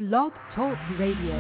Blog Talk Radio.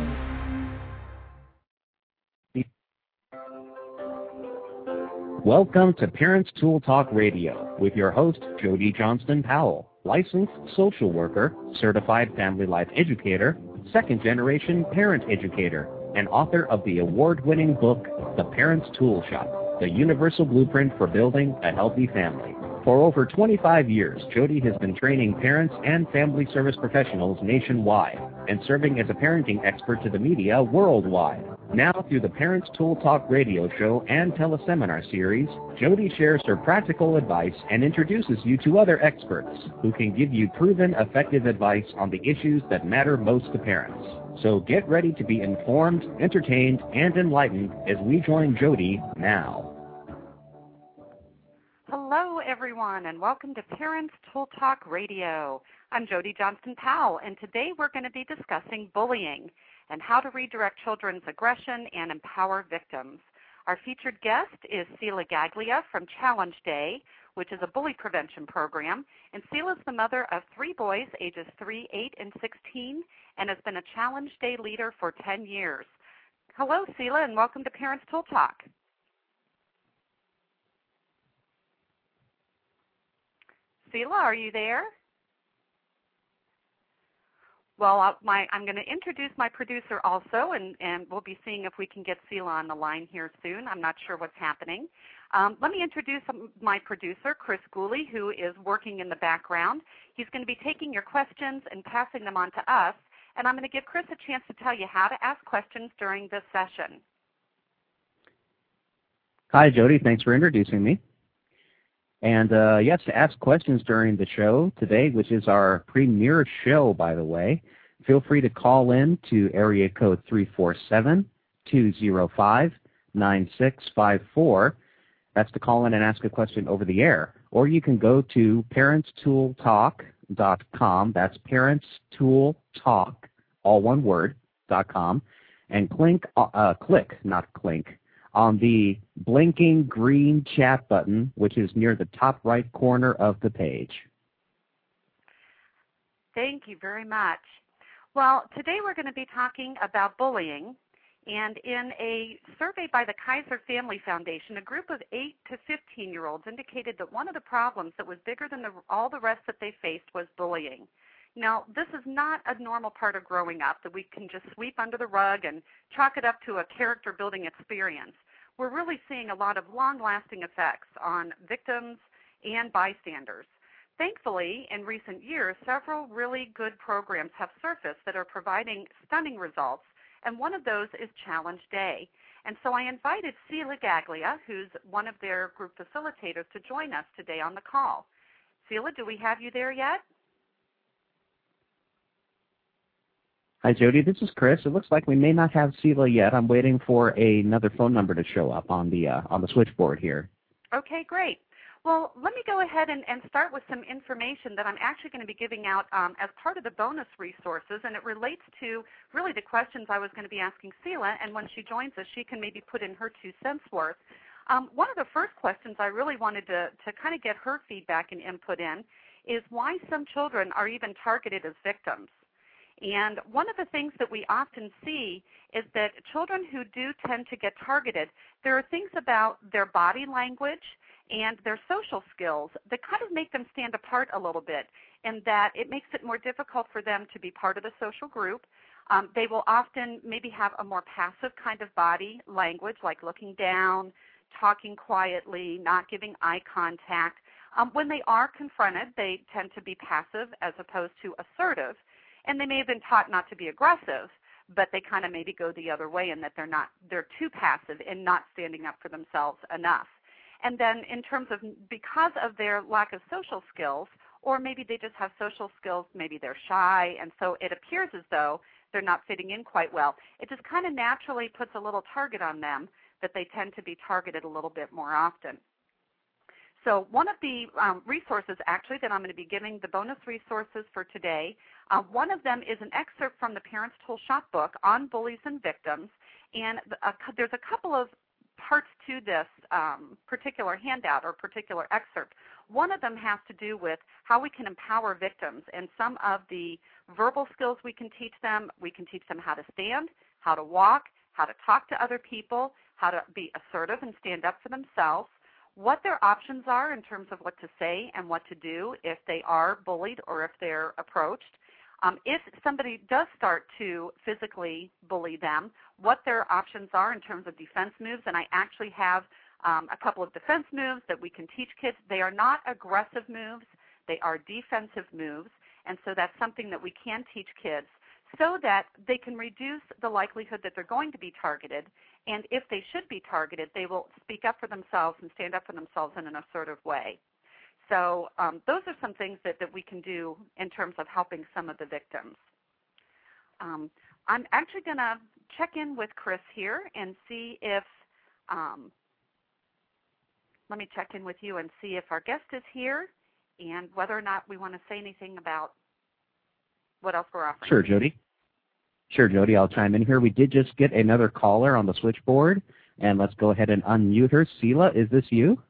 Welcome to Parents Tool Talk Radio with your host, Jody Johnston Powell, licensed social worker, certified family life educator, second-generation parent educator, and author of the award-winning book, The Parents Tool Shop, the universal blueprint for building a healthy family. For over 25 years, Jody has been training parents and family service professionals nationwide and serving as a parenting expert to the media worldwide. Now, through the Parents Tool Talk radio show and teleseminar series, Jody shares her practical advice and introduces you to other experts who can give you proven, effective advice on the issues that matter most to parents. So get ready to be informed, entertained, and enlightened as we join Jody now. Hello, everyone, and welcome to Parents Tool Talk Radio. I'm Jody Johnston Powell, and today we're going to be discussing bullying and how to redirect children's aggression and empower victims. Our featured guest is Sela Gaglia from Challenge Day, which is a bully prevention program. And Sela is the mother of 3 boys, ages 3, 8, and 16, and has been a Challenge Day leader for 10 years. Hello, Sela, and welcome to Parents Tool Talk. Sela, are you there? Well, I'm going to introduce my producer also, and we'll be seeing if we can get Sela on the line here soon. I'm not sure what's happening. Let me introduce my producer, Chris Gooley, who is working in the background. He's going to be taking your questions and passing them on to us, and I'm going to give Chris a chance to tell you how to ask questions during this session. Hi, Jody. Thanks for introducing me. And yes, to ask questions during the show today, which is our premiere show, by the way, feel free to call in to area code 347-205-9654. That's to call in and ask a question over the air. Or you can go to parentstooltalk.com. That's parentstooltalk, all one word, .com, and click, on the blinking green chat button, which is near the top right corner of the page. Thank you very much. Well, today we're going to be talking about bullying, and in a survey by the Kaiser Family Foundation, a group of 8 to 15-year-olds indicated that one of the problems that was bigger than all the rest that they faced was bullying. Now, this is not a normal part of growing up that we can just sweep under the rug and chalk it up to a character-building experience. We're really seeing a lot of long-lasting effects on victims and bystanders. Thankfully, in recent years, several really good programs have surfaced that are providing stunning results, and one of those is Challenge Day. And so I invited Sela Gaglia, who's one of their group facilitators, to join us today on the call. Sela, do we have you there yet? Hi, Jody. This is Chris. It looks like we may not have Sela yet. I'm waiting for another phone number to show up on the switchboard here. Okay, great. Well, let me go ahead and start with some information that I'm actually going to be giving out as part of the bonus resources, and it relates to really the questions I was going to be asking Sela, and when she joins us, she can maybe put in her 2 cents worth. One of the first questions I really wanted to kind of get her feedback and input in is why some children are even targeted as victims. And one of the things that we often see is that children who do tend to get targeted, there are things about their body language and their social skills that kind of make them stand apart a little bit, in that it makes it more difficult for them to be part of the social group. They will often maybe have a more passive kind of body language, like looking down, talking quietly, not giving eye contact. When they are confronted, they tend to be passive as opposed to assertive. And they may have been taught not to be aggressive, but they kind of maybe go the other way in that they're too passive and not standing up for themselves enough. And then in terms of, because of their lack of social skills, or maybe they just have social skills, maybe they're shy, and so it appears as though they're not fitting in quite well. It just kind of naturally puts a little target on them that they tend to be targeted a little bit more often. So one of the resources actually that I'm going to be giving, the bonus resources for today, one of them is an excerpt from the Parents Tool Shop book on bullies and victims, and there's a couple of parts to this particular handout or particular excerpt. One of them has to do with how we can empower victims, and some of the verbal skills we can teach them. We can teach them how to stand, how to walk, how to talk to other people, how to be assertive and stand up for themselves, what their options are in terms of what to say and what to do if they are bullied or if they're approached. If somebody does start to physically bully them, what their options are in terms of defense moves. And I actually have a couple of defense moves that we can teach kids. They are not aggressive moves. They are defensive moves. And so that's something that we can teach kids so that they can reduce the likelihood that they're going to be targeted. And if they should be targeted, they will speak up for themselves and stand up for themselves in an assertive way. So those are some things that we can do in terms of helping some of the victims. I'm actually going to check in with Chris here and see if, let me check in with you and see if our guest is here and whether or not we want to say anything about what else we're offering. Sure, Jody. Sure, Jody, I'll chime in here. We did just get another caller on the switchboard, and let's go ahead and unmute her. Sela, is this you?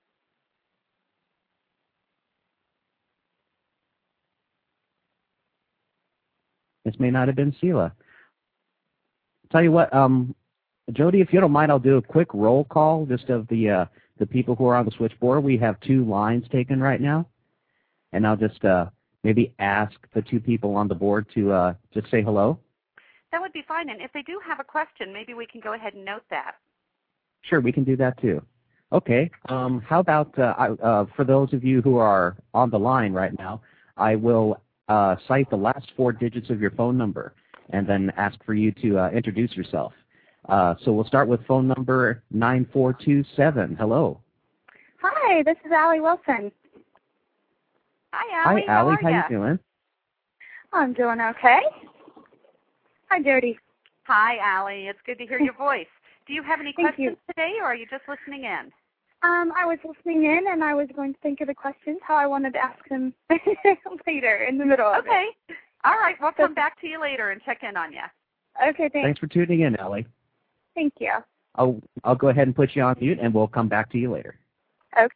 This may not have been Sela. Tell you what, Jody, if you don't mind, I'll do a quick roll call just of the people who are on the switchboard. We have 2 lines taken right now, and I'll just maybe ask the 2 people on the board to just say hello. That would be fine, and if they do have a question, maybe we can go ahead and note that. Sure, we can do that too. Okay, how about for those of you who are on the line right now, I will cite the last 4 digits of your phone number and then ask for you to introduce yourself. So we'll start with phone number 9427. Hello. Hi, this is Allie Wilson. Hi, Allie. Hi, Allie. How ya? you doing? I'm doing okay. Hi, Jody. Hi, Allie. It's good to hear your voice. Do you have any Thank questions you. today, or are you just listening in? I was listening in, and I was going to think of the questions, how I wanted to ask them later in the middle of it. Okay. All right. We'll come back to you later and check in on you. Okay, thanks. Thanks for tuning in, Allie. Thank you. I'll go ahead and put you on mute, and we'll come back to you later. Okay.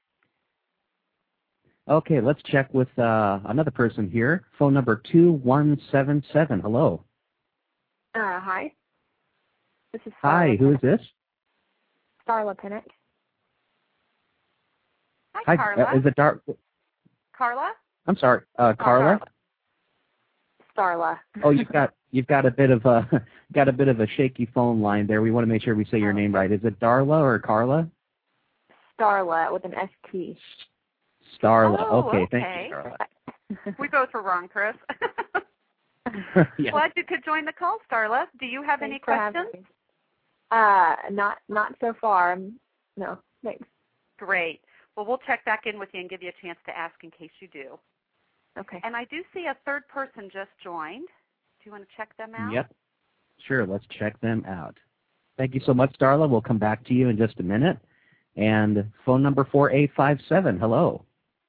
Okay, let's check with another person here. Phone number 2177. Hello. Hi. This is Starla. Hi, who is this? Starla Pinnock. Hi, Carla. Is it Carla? I'm sorry, Carla. Starla. Oh, you've got a bit of a shaky phone line there. We want to make sure we say your name right. Is it Darla or Carla? Starla with an ST. Starla. Oh, okay, thank you, Starla. We both were wrong, Chris. Yeah. Glad you could join the call, Starla. Do you have any questions? Not so far. No, thanks. Great. Well, we'll check back in with you and give you a chance to ask in case you do. Okay. And I do see a third person just joined. Do you want to check them out? Yep. Sure, let's check them out. Thank you so much, Starla. We'll come back to you in just a minute. And phone number 4857. Hello.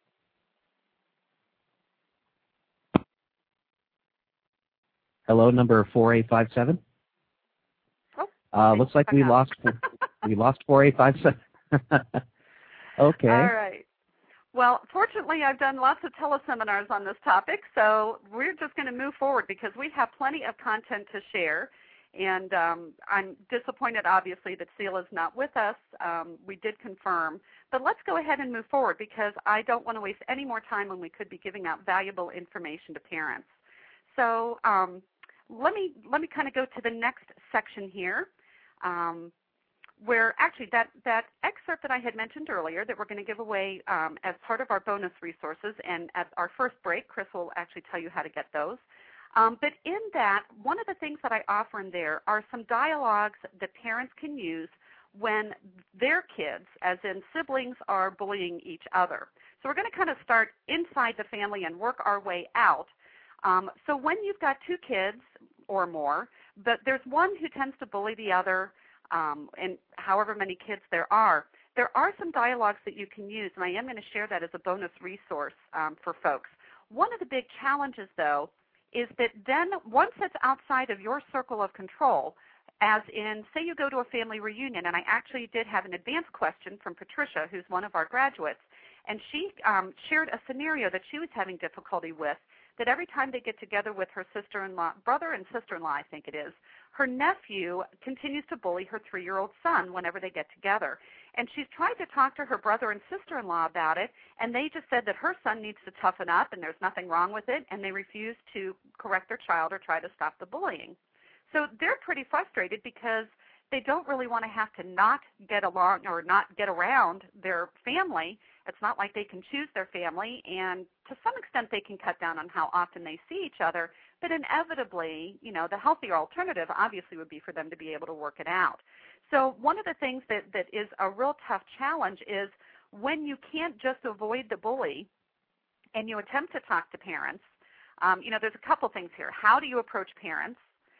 Hello, number 4857. Oh, looks like we lost 4857. Okay. All right. Well, fortunately, I've done lots of teleseminars on this topic, so we're just going to move forward because we have plenty of content to share. And I'm disappointed, obviously, that Sela's not with us. We did confirm. But let's go ahead and move forward because I don't want to waste any more time when we could be giving out valuable information to parents. So let me kind of go to the next section here. Where actually that excerpt that I had mentioned earlier that we're going to give away as part of our bonus resources, and at our first break, Chris will actually tell you how to get those. But in that, one of the things that I offer in there are some dialogues that parents can use when their kids, as in siblings, are bullying each other. So we're going to kind of start inside the family and work our way out. So when you've got 2 kids or more, but there's one who tends to bully the other, and however many kids there are some dialogues that you can use, and I am going to share that as a bonus resource for folks. One of the big challenges, though, is that then once it's outside of your circle of control, as in, say you go to a family reunion, and I actually did have an advanced question from Patricia, who's one of our graduates, and she shared a scenario that she was having difficulty with, that every time they get together with her sister-in-law, brother and sister-in-law, I think it is, her nephew continues to bully her 3-year-old son whenever they get together. And she's tried to talk to her brother and sister-in-law about it, and they just said that her son needs to toughen up and there's nothing wrong with it, and they refuse to correct their child or try to stop the bullying. So they're pretty frustrated because they don't really want to have to not get along or not get around their family. It's not like they can choose their family, and to some extent they can cut down on how often they see each other, but inevitably, the healthier alternative obviously would be for them to be able to work it out. So one of the things that is a real tough challenge is when you can't just avoid the bully and you attempt to talk to parents, there's a couple things here. How do you approach parents?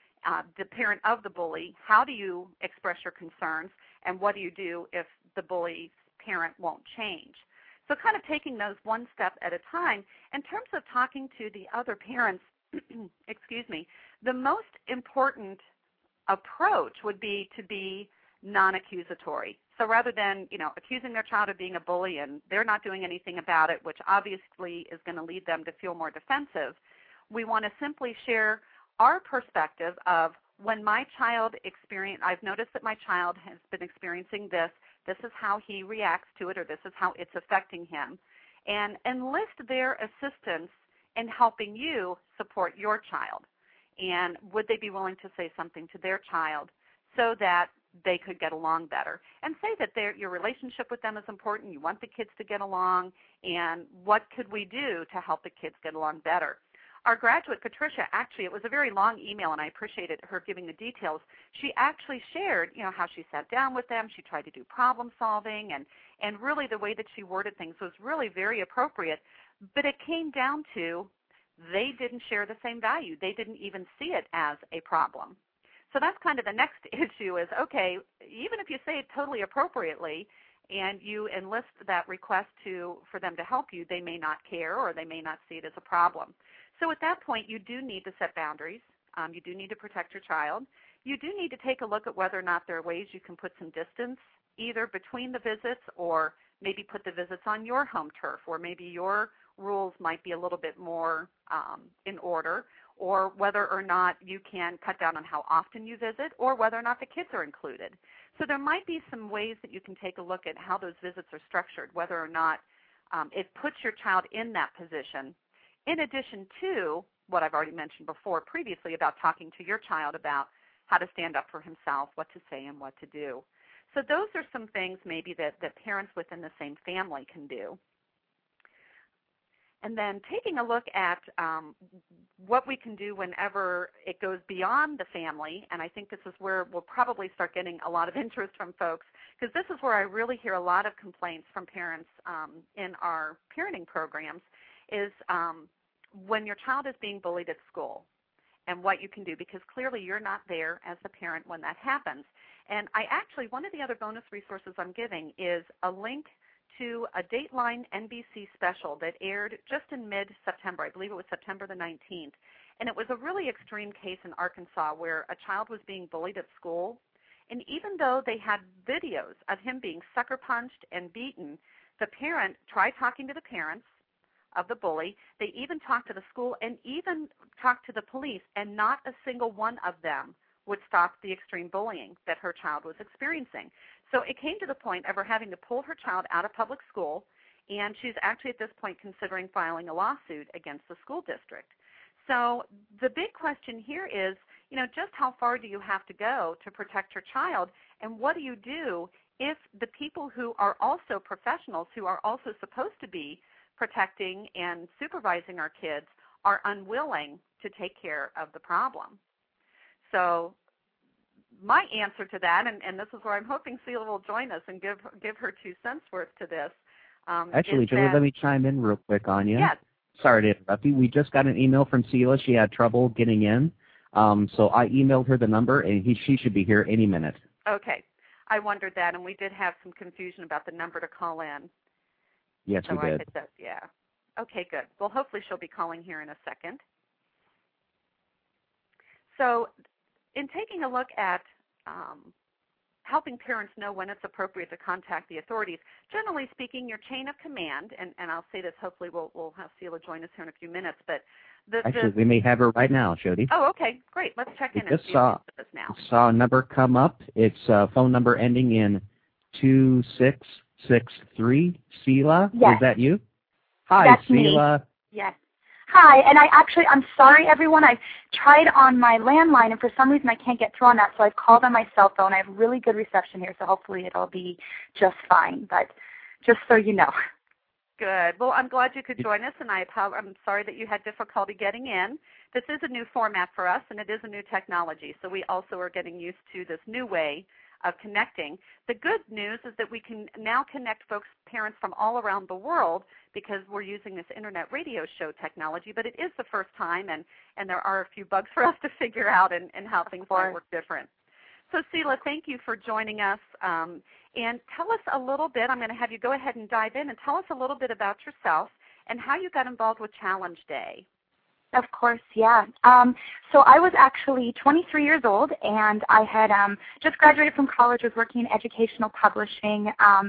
The parent of the bully, how do you express your concerns, and what do you do if the bully's parent won't change? So kind of taking those one step at a time. In terms of talking to the other parents, excuse me, the most important approach would be to be non-accusatory. So rather than, accusing their child of being a bully and they're not doing anything about it, which obviously is going to lead them to feel more defensive, we want to simply share our perspective of when my child I've noticed that my child has been experiencing this is how he reacts to it, or this is how it's affecting him, and enlist their assistance in helping you support your child. And would they be willing to say something to their child so that they could get along better? And say that your relationship with them is important, you want the kids to get along, and what could we do to help the kids get along better? Our graduate, Patricia, actually, it was a very long email, and I appreciated her giving the details. She actually shared, how she sat down with them. She tried to do problem solving, and really the way that she worded things was really very appropriate. But it came down to they didn't share the same value. They didn't even see it as a problem. So that's kind of the next issue is, okay, even if you say it totally appropriately and you enlist that request for them to help you, they may not care or they may not see it as a problem. So at that point, you do need to set boundaries. You do need to protect your child. You do need to take a look at whether or not there are ways you can put some distance either between the visits or maybe put the visits on your home turf, or maybe your rules might be a little bit more in order, or whether or not you can cut down on how often you visit, or whether or not the kids are included. So there might be some ways that you can take a look at how those visits are structured, whether or not it puts your child in that position, in addition to what I've already mentioned previously about talking to your child about how to stand up for himself, what to say, and what to do. So those are some things maybe that parents within the same family can do. And then taking a look at what we can do whenever it goes beyond the family, and I think this is where we'll probably start getting a lot of interest from folks, because this is where I really hear a lot of complaints from parents in our parenting programs, is when your child is being bullied at school and what you can do, because clearly you're not there as the parent when that happens. And one of the other bonus resources I'm giving is a link to a Dateline NBC special that aired just in mid-September. I believe it was September the 19th. And it was a really extreme case in Arkansas where a child was being bullied at school. And even though they had videos of him being sucker punched and beaten, the parent tried talking to the parents of the bully. They even talked to the school and even talked to the police, and not a single one of them would stop the extreme bullying that her child was experiencing. So it came to the point of her having to pull her child out of public school, and she's actually at this point considering filing a lawsuit against the school district. So the big question here is, just how far do you have to go to protect your child, and what do you do if the people who are also professionals, who are also supposed to be protecting and supervising our kids, are unwilling to take care of the problem? So my answer to that, and this is where I'm hoping Selah will join us and give her 2 cents worth to this. Actually, Julie, let me chime in real quick on you. Yes. Sorry to interrupt you. We just got an email from Selah. She had trouble getting in. So I emailed her the number, and she should be here any minute. Okay. I wondered that, and we did have some confusion about the number to call in. Yes, so we did. Yeah. Okay, good. Well, hopefully she'll be calling here in a second. So in taking a look at helping parents know when it's appropriate to contact the authorities. Generally speaking, your chain of command, and I'll say this, hopefully we'll have Sela join us here in a few minutes, but Actually, we may have her right now, Jody. Oh, okay, great. Let's check in and see saw, if it's now. Saw a number come up. It's a phone number ending in 2663. Sela, yes. Is that you? Hi, That's Sela. Me. Yes. Hi, and I'm sorry, everyone. I've tried on my landline, and for some reason I can't get through on that, so I've called on my cell phone. I have really good reception here, so hopefully it'll be just fine, but just so you know. Good. Well, I'm glad you could join us, and I'm sorry that you had difficulty getting in. This is a new format for us, and it is a new technology, so we also are getting used to this new way of connecting. The good news is that we can now connect parents from all around the world because we're using this internet radio show technology, but it is the first time, and there are a few bugs for us to figure out and how things might work different. So, Sela, thank you for joining us. And tell us a little bit, I'm going to have you go ahead and dive in and tell us a little bit about yourself and how you got involved with Challenge Day. Of course, yeah. So I was actually 23 years old, and I had just graduated from college, was working in educational publishing,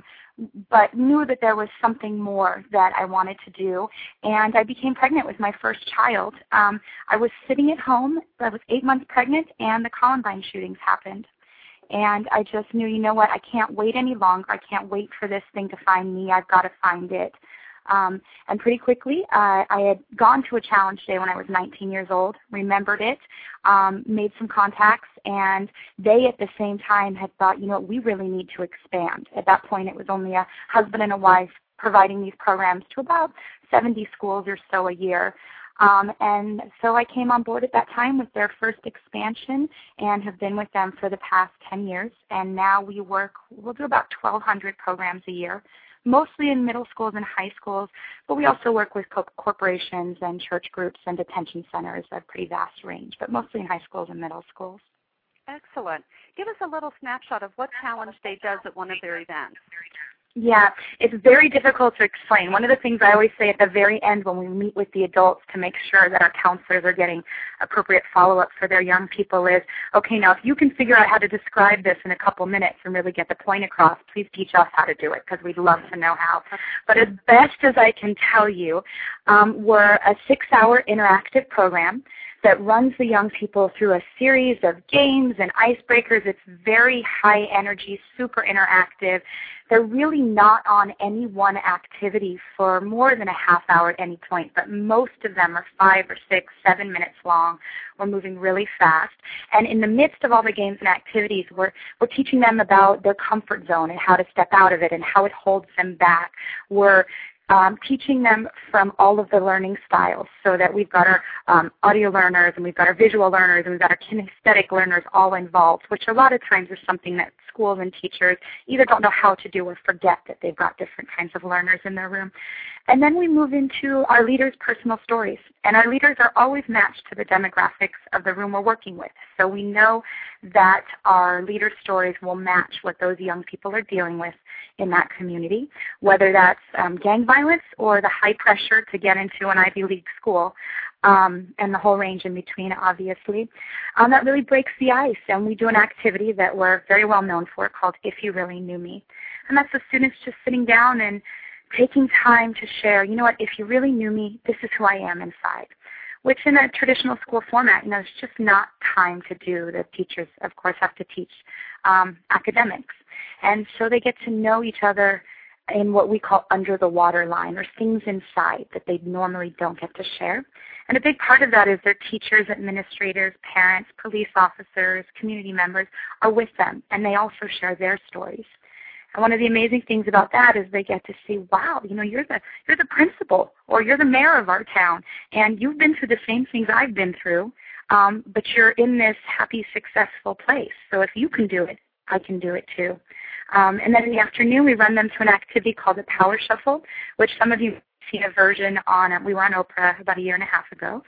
but knew that there was something more that I wanted to do, and I became pregnant with my first child. I was sitting at home, I was 8 months pregnant, and the Columbine shootings happened. And I just knew, you know what, I can't wait any longer. I can't wait for this thing to find me. I've got to find it. And pretty quickly, I had gone to a Challenge Day when I was 19 years old, remembered it, made some contacts, and they at the same time had thought, you know what, we really need to expand. At that point, it was only a husband and a wife providing these programs to about 70 schools or so a year. And so I came on board at that time with their first expansion and have been with them for the past 10 years. And now we'll do about 1,200 programs a year, mostly in middle schools and high schools, but we also work with corporations and church groups and detention centers, a pretty vast range, but mostly in high schools and middle schools. Excellent. Give us a little snapshot of what Challenge Day does at one of their events. Yeah, it's very difficult to explain. One of the things I always say at the very end when we meet with the adults to make sure that our counselors are getting appropriate follow-up for their young people is, okay, now if you can figure out how to describe this in a couple minutes and really get the point across, please teach us how to do it because we'd love to know how. But as best as I can tell you, we're a 6-hour interactive program that runs the young people through a series of games and icebreakers. It's very high energy, super interactive. They're really not on any one activity for more than a half hour at any point, but most of them are 5 or 6, 7 minutes long. We're moving really fast. And in the midst of all the games and activities, we're teaching them about their comfort zone and how to step out of it and how it holds them back. We're teaching them from all of the learning styles so that we've got our audio learners and we've got our visual learners and we've got our kinesthetic learners all involved, which a lot of times is something that schools and teachers either don't know how to do or forget that they've got different kinds of learners in their room. And then we move into our leaders' personal stories. And our leaders are always matched to the demographics of the room we're working with. So we know that our leader stories will match what those young people are dealing with in that community, whether that's gang violence or the high pressure to get into an Ivy League school, and the whole range in between, obviously. That really breaks the ice, and we do an activity that we're very well known for called If You Really Knew Me. And that's the students just sitting down and taking time to share, you know what, if you really knew me, this is who I am inside, which in a traditional school format, it's just not time to do. The teachers, of course, have to teach academics. And so they get to know each other in what we call under the water line, or things inside that they normally don't get to share. And a big part of that is their teachers, administrators, parents, police officers, community members are with them, and they also share their stories. And one of the amazing things about that is they get to see, wow, you're the principal or you're the mayor of our town, and you've been through the same things I've been through, but you're in this happy, successful place. So if you can do it, I can do it too. And then in the afternoon, we run them through an activity called the Power Shuffle, which some of you have seen a version on, we were on Oprah about 1.5 years ago,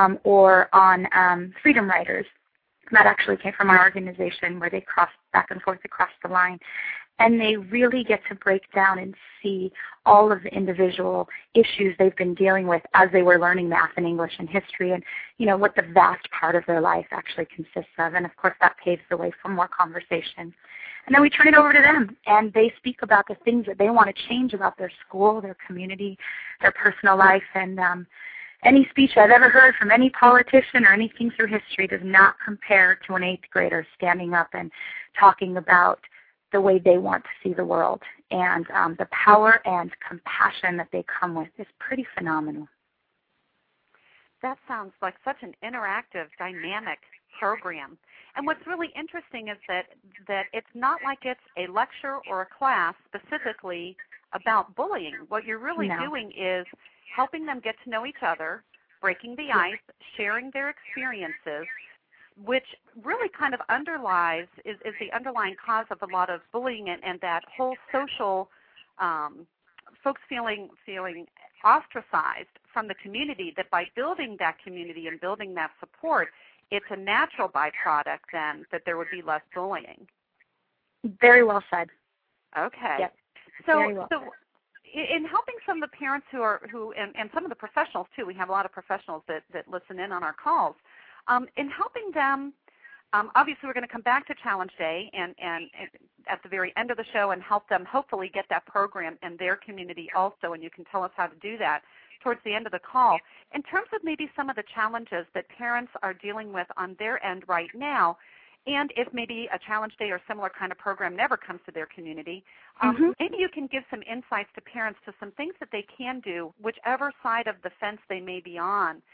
or on Freedom Riders. That actually came from our organization where they crossed back and forth across the line. and they really get to break down and see all of the individual issues they've been dealing with as they were learning math and English and history, and what the vast part of their life actually consists of. And of course that paves the way for more conversation. And then we turn it over to them, and they speak about the things that they want to change about their school, their community, their personal life. And any speech I've ever heard from any politician or anything through history does not compare to an 8th grader standing up and talking about the way they want to see the world. And the power and compassion that they come with is pretty phenomenal. That sounds like such an interactive, dynamic program. And what's really interesting is that it's not like it's a lecture or a class specifically about bullying. What you're really doing is helping them get to know each other, breaking the ice, sharing their experiences, which really kind of underlies, is the underlying cause of a lot of bullying and that whole social, folks feeling ostracized from the community, that by building that community and building that support, it's a natural byproduct then that there would be less bullying. Very well said. Okay. Yep. So, Very well said. In helping some of the parents and some of the professionals too, we have a lot of professionals that listen in on our calls, in helping them, obviously we're going to come back to Challenge Day and at the very end of the show and help them hopefully get that program in their community also, and you can tell us how to do that towards the end of the call. In terms of maybe some of the challenges that parents are dealing with on their end right now, and if maybe a Challenge Day or similar kind of program never comes to their community, maybe you can give some insights to parents to some things that they can do, whichever side of the fence they may be on.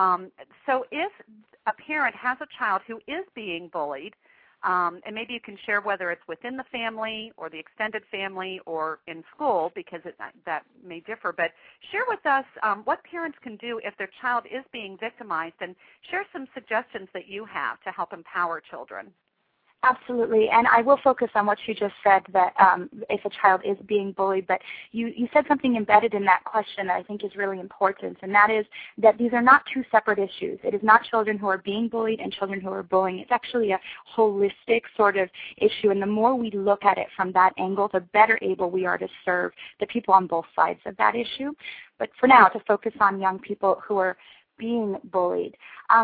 So if a parent has a child who is being bullied, and maybe you can share whether it's within the family or the extended family or in school, because that may differ, but share with us what parents can do if their child is being victimized, and share some suggestions that you have to help empower children. Absolutely, and I will focus on what you just said, that if a child is being bullied, but you said something embedded in that question that I think is really important, and that is that these are not two separate issues. It is not children who are being bullied and children who are bullying. It's actually a holistic sort of issue, and the more we look at it from that angle, the better able we are to serve the people on both sides of that issue. But for now, to focus on young people who are being bullied.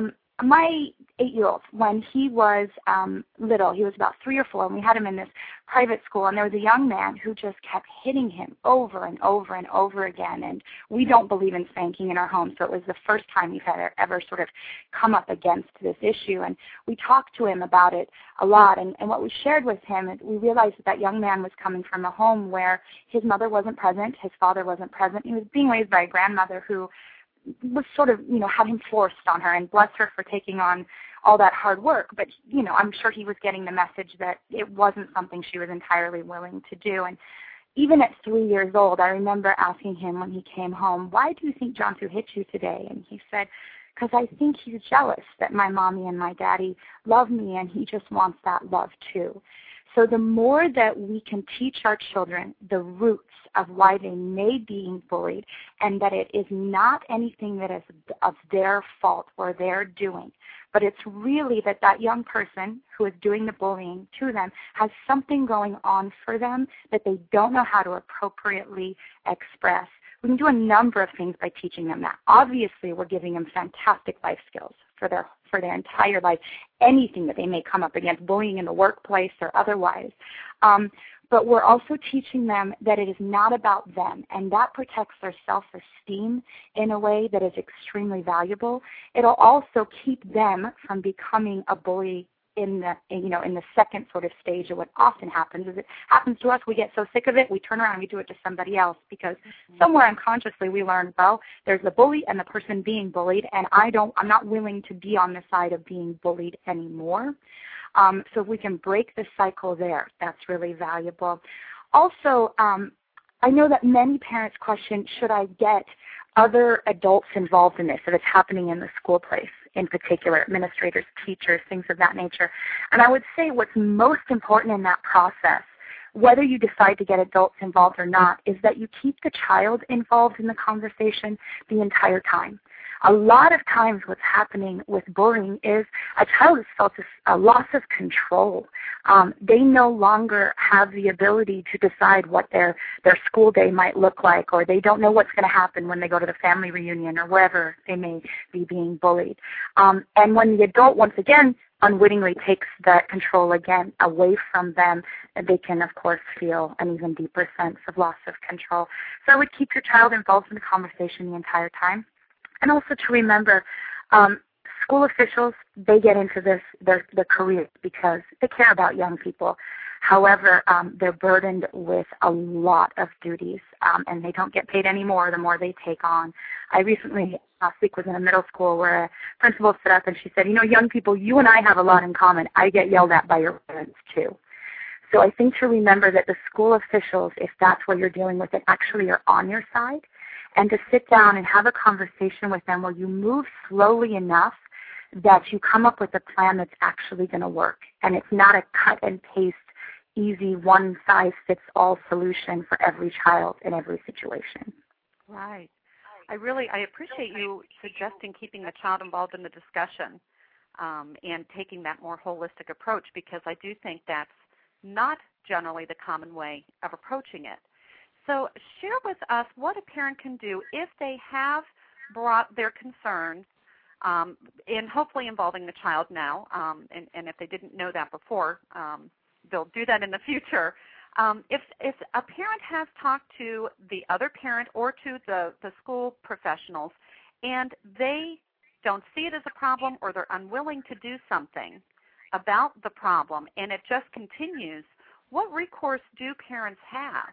My 8-year-old, when he was little, he was about 3 or 4, and we had him in this private school, and there was a young man who just kept hitting him over and over and over again, and we don't believe in spanking in our home, so it was the first time we've had ever sort of come up against this issue, and we talked to him about it a lot, and what we shared with him is we realized that young man was coming from a home where his mother wasn't present, his father wasn't present. He was being raised by a grandmother who was sort of, had him forced on her, and bless her for taking on all that hard work. But, I'm sure he was getting the message that it wasn't something she was entirely willing to do. And even at 3 years old, I remember asking him when he came home, "Why do you think Jonsu hit you today?" And he said, "Because I think he's jealous that my mommy and my daddy love me, and he just wants that love too." So the more that we can teach our children the roots of why they may be bullied, and that it is not anything that is of their fault or their doing, but it's really that young person who is doing the bullying to them has something going on for them that they don't know how to appropriately express. We can do a number of things by teaching them that. Obviously, we're giving them fantastic life skills for their entire life, anything that they may come up against, bullying in the workplace or otherwise. But we're also teaching them that it is not about them, and that protects their self-esteem in a way that is extremely valuable. It'll also keep them from becoming a bully in the second sort of stage of what often happens. Is it happens to us, we get so sick of it, we turn around and we do it to somebody else, because somewhere unconsciously we learn, well, there's the bully and the person being bullied, and I'm not willing to be on the side of being bullied anymore. So if we can break the cycle there, that's really valuable. Also, I know that many parents question, should I get other adults involved in this, if it's happening in the school place, in particular, administrators, teachers, things of that nature. And I would say what's most important in that process, whether you decide to get adults involved or not, is that you keep the child involved in the conversation the entire time. a lot of times what's happening with bullying is a child has felt a loss of control. They no longer have the ability to decide what their school day might look like, or they don't know what's going to happen when they go to the family reunion or wherever they may be being bullied. And when the adult, once again, unwittingly takes that control again away from them, they can, of course, feel an even deeper sense of loss of control. So I would keep your child involved in the conversation the entire time. And also to remember, school officials, they get into their careers because they care about young people. However, they're burdened with a lot of duties, and they don't get paid any more the more they take on. I recently, last week, was in a middle school where a principal stood up and she said, young people, you and I have a lot in common. I get yelled at by your parents, too. So I think to remember that the school officials, if that's what you're dealing with, it actually are on your side, and to sit down and have a conversation with them where you move slowly enough that you come up with a plan that's actually going to work. And it's not a cut and paste, easy, one-size-fits-all solution for every child in every situation. Right. I appreciate you suggesting keeping the child involved in the discussion and taking that more holistic approach, because I do think that's not generally the common way of approaching it. So share with us what a parent can do if they have brought their concerns, and hopefully involving the child now, and if they didn't know that before, they'll do that in the future. If a parent has talked to the other parent or to the school professionals and they don't see it as a problem, or they're unwilling to do something about the problem and it just continues, what recourse do parents have?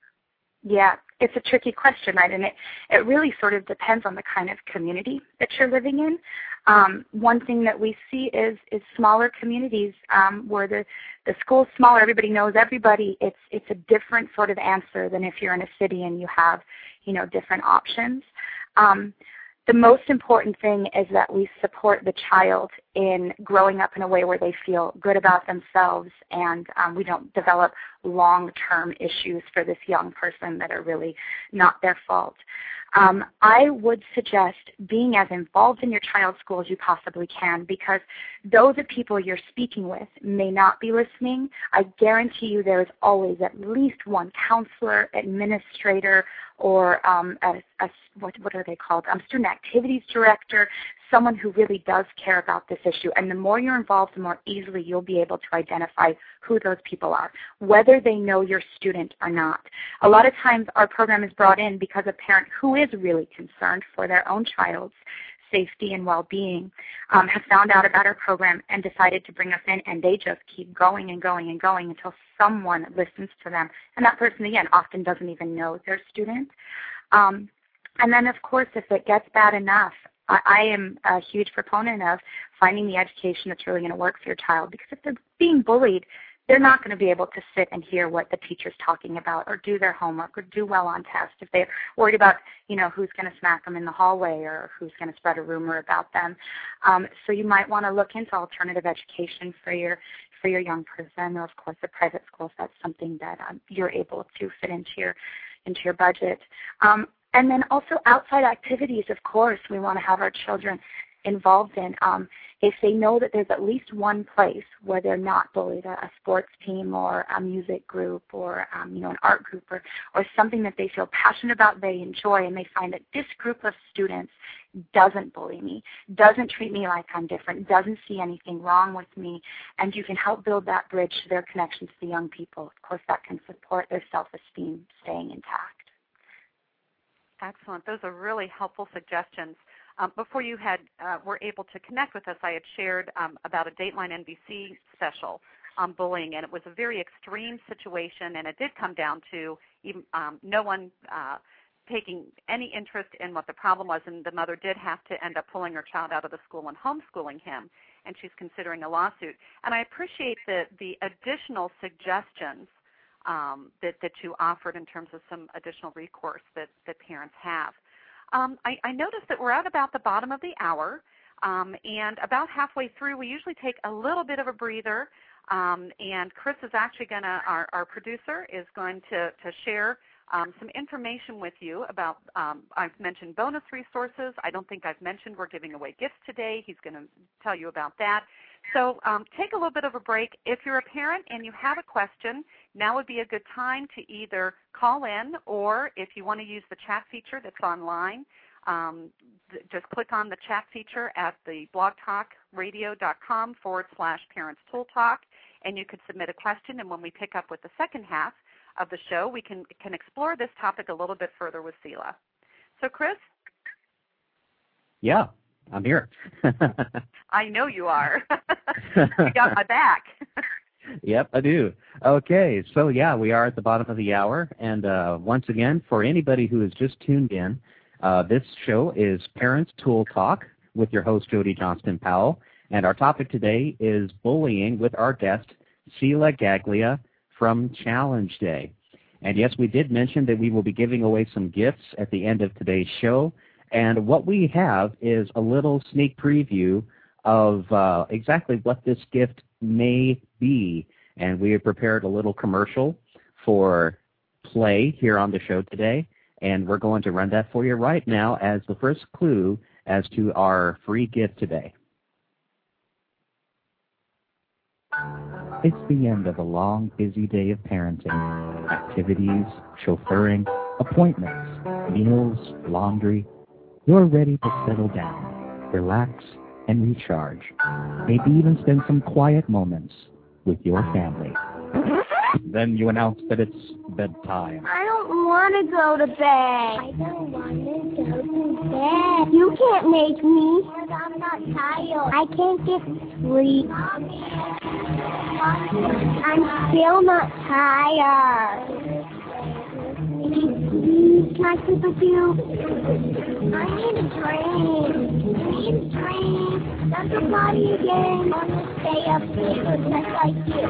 Yeah, it's a tricky question, right? And it really sort of depends on the kind of community that you're living in. One thing that we see is smaller communities where the school's smaller, everybody knows everybody. It's a different sort of answer than if you're in a city and you have, different options. The most important thing is that we support the child in growing up in a way where they feel good about themselves, and we don't develop long-term issues for this young person that are really not their fault. I would suggest being as involved in your child's school as you possibly can, because though the people you're speaking with may not be listening, I guarantee you there is always at least one counselor, administrator, or what are they called? Student activities director, someone who really does care about this issue. And the more you're involved, the more easily you'll be able to identify who those people are, whether they know your student or not. A lot of times our program is brought in because a parent who is really concerned for their own child's safety and well-being has found out about our program and decided to bring us in, and they just keep going and going and going until someone listens to them. And that person, again, often doesn't even know their student. And then, of course, if it gets bad enough, I am a huge proponent of finding the education that's really going to work for your child, because if they're being bullied, they're not going to be able to sit and hear what the teacher's talking about or do their homework or do well on tests if they're worried about, who's going to smack them in the hallway or who's going to spread a rumor about them. So you might want to look into alternative education for your young person, or, of course, a private school if that's something that you're able to fit into your budget. And then also outside activities, of course, we want to have our children involved in. If they know that there's at least one place where they're not bullied, a sports team or a music group or an art group or something that they feel passionate about, they enjoy, and they find that this group of students doesn't bully me, doesn't treat me like I'm different, doesn't see anything wrong with me, and you can help build that bridge to their connection to the young people. Of course, that can support their self-esteem staying intact. Excellent. Those are really helpful suggestions. Before you were able to connect with us, I had shared about a Dateline NBC special on bullying, and it was a very extreme situation, and it did come down to no one taking any interest in what the problem was, and the mother did have to end up pulling her child out of the school and homeschooling him, and she's considering a lawsuit. And I appreciate the additional suggestions that you offered in terms of some additional recourse that parents have. I noticed that we're at about the bottom of the hour, and about halfway through we usually take a little bit of a breather, and Chris is actually going to, our producer, is going to share some information with you about, I've mentioned bonus resources. I don't think I've mentioned we're giving away gifts today. He's going to tell you about that. So take a little bit of a break. If you're a parent and you have a question, now would be a good time to either call in, or if you want to use the chat feature that's online, just click on the chat feature at the blogtalkradio.com/ParentsToolTalk, and you could submit a question, and when we pick up with the second half of the show, we can explore this topic a little bit further with Sela. So, Chris? Yeah, I'm here. I know you are. You got my back. Yep, I do. Okay, so yeah, we are at the bottom of the hour, and once again, for anybody who has just tuned in, this show is Parents Tool Talk with your host, Jody Johnston Powell, and our topic today is bullying with our guest, Sela Gaglia from Challenge Day. And yes, we did mention that we will be giving away some gifts at the end of today's show, and what we have is a little sneak preview of exactly what this gift may be, and we have prepared a little commercial for play here on the show today, and we're going to run that for you right now as the first clue as to our free gift today. It's the end of a long, busy day of parenting. Activities, chauffeuring, appointments, meals, laundry. You're ready to settle down, relax, and recharge. Maybe even spend some quiet moments with your family. Then you announce that it's bedtime. I don't want to go to bed. I don't want to go to bed. You can't make me. I'm not tired. I can't get sleep. I'm still not tired. Please, can I sleep with you? I need a drink. That's a body again. I want to stay up here just like you.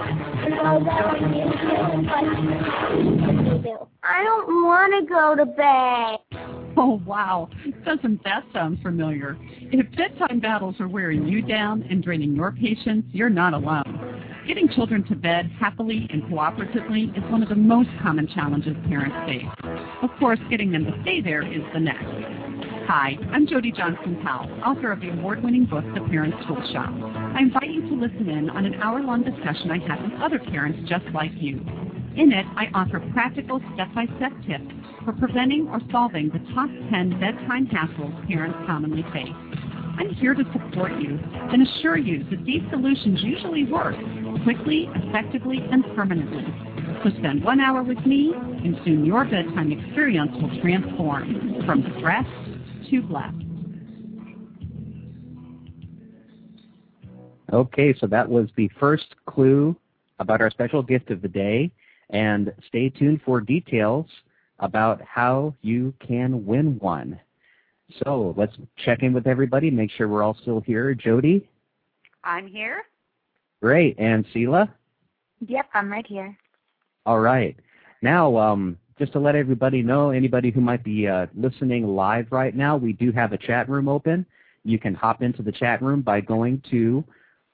I don't want to go to bed. Oh, wow. Doesn't that sound familiar? If bedtime battles are wearing you down and draining your patience, you're not alone. Getting children to bed happily and cooperatively is one of the most common challenges parents face. Of course, getting them to stay there is the next. Hi, I'm Jody Johnston Powell, author of the award-winning book, The Parents Tool Shop. I invite you to listen in on an hour-long discussion I had with other parents just like you. In it, I offer practical step-by-step tips for preventing or solving the top 10 bedtime hassles parents commonly face. I'm here to support you and assure you that these solutions usually work quickly, effectively, and permanently. So spend 1 hour with me, and soon your bedtime experience will transform from stress to blessed. Okay, so that was the first clue about our special gift of the day, and stay tuned for details about how you can win one. So let's check in with everybody, make sure we're all still here. Jody? I'm here. Great. And Sela? Yep, I'm right here. All right. Now, just to let everybody know, anybody who might be listening live right now, we do have a chat room open. You can hop into the chat room by going to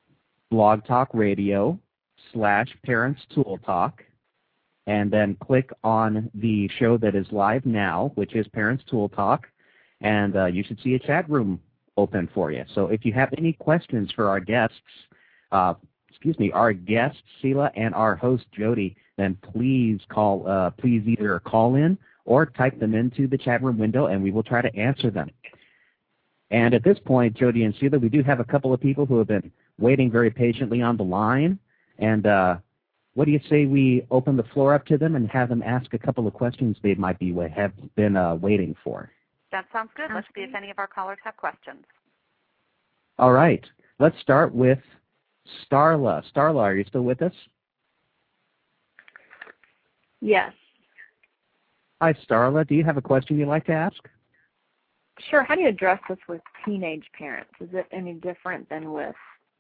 blogtalkradio.com/ParentsToolTalk, and then click on the show that is live now, which is Parents Tool Talk, and you should see a chat room open for you. So if you have any questions for our guests, our guest Sela and our host Jody, then please either call in or type them into the chat room window, and we will try to answer them. And at this point, Jody and Sela, we do have a couple of people who have been waiting very patiently on the line, and what do you say we open the floor up to them and have them ask a couple of questions they might have been waiting for? That sounds good. Let's see if any of our callers have questions. All right. Let's start with Starla. Starla, are you still with us? Yes. Hi, Starla. Do you have a question you'd like to ask? Sure. How do you address this with teenage parents? Is it any different than with,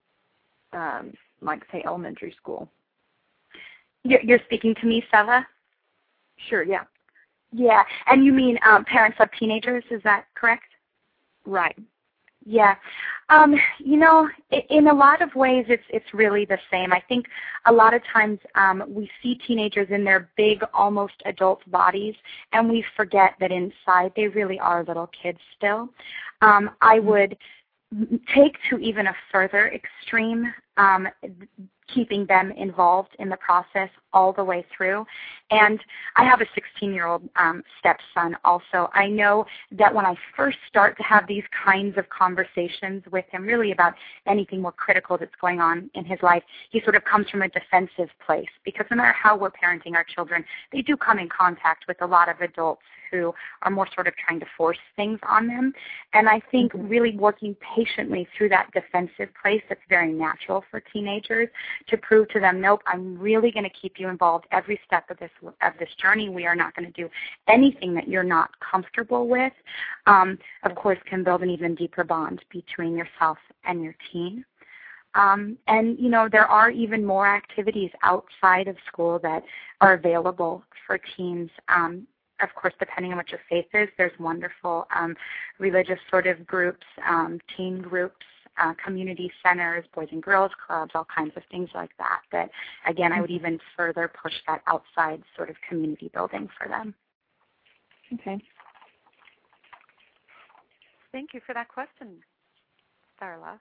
say, elementary school? You're speaking to me, Sela? Sure, yeah. Yeah, and you mean parents of teenagers, is that correct? Right. Yeah. In a lot of ways, it's really the same. I think a lot of times we see teenagers in their big, almost adult bodies, and we forget that inside they really are little kids still. I would take to even a further extreme keeping them involved in the process all the way through. And I have a 16-year-old stepson also. I know that when I first start to have these kinds of conversations with him, really about anything more critical that's going on in his life, he sort of comes from a defensive place, because no matter how we're parenting our children, they do come in contact with a lot of adults who are more sort of trying to force things on them. And I think really working patiently through that defensive place that's very natural for teenagers to prove to them, nope, I'm really going to keep you involved every step of this journey. We are not going to do anything that you're not comfortable with, of course, can build an even deeper bond between yourself and your teen. And, there are even more activities outside of school that are available for teens. Of course, depending on what your faith is, there's wonderful religious sort of groups, teen groups, community centers, boys and girls clubs, all kinds of things like that. That, again, I would even further push that outside sort of community building for them. Okay. Thank you for that question, Starla.